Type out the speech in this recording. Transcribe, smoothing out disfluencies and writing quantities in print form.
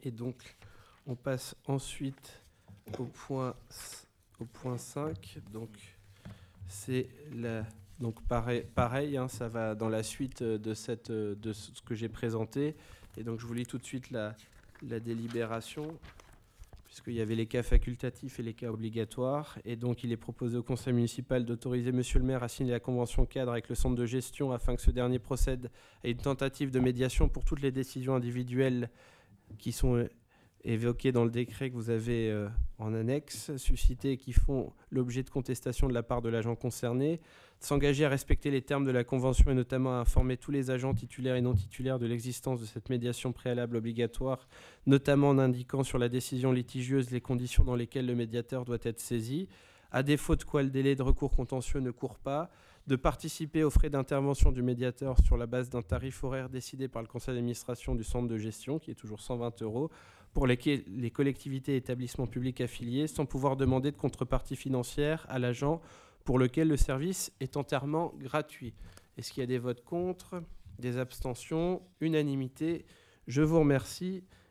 Et donc, on passe ensuite au point 5. Donc, c'est la... Donc pareil hein, ça va dans la suite de ce que j'ai présenté. Et donc je vous lis tout de suite la délibération, puisqu'il y avait les cas facultatifs et les cas obligatoires. Et donc il est proposé au conseil municipal d'autoriser monsieur le maire à signer la convention cadre avec le centre de gestion afin que ce dernier procède à une tentative de médiation pour toutes les décisions individuelles qui sont évoquées dans le décret que vous avez en annexe, suscitées et qui font l'objet de contestation de la part de l'agent concerné, s'engager à respecter les termes de la convention et notamment à informer tous les agents titulaires et non titulaires de l'existence de cette médiation préalable obligatoire, notamment en indiquant sur la décision litigieuse les conditions dans lesquelles le médiateur doit être saisi, à défaut de quoi le délai de recours contentieux ne court pas, de participer aux frais d'intervention du médiateur sur la base d'un tarif horaire décidé par le conseil d'administration du centre de gestion, qui est toujours 120 €, pour lesquels les collectivités et établissements publics affiliés, sans pouvoir demander de contrepartie financière à l'agent pour lequel le service est entièrement gratuit. Est-ce qu'il y a des votes contre, des abstentions, unanimité? Je vous remercie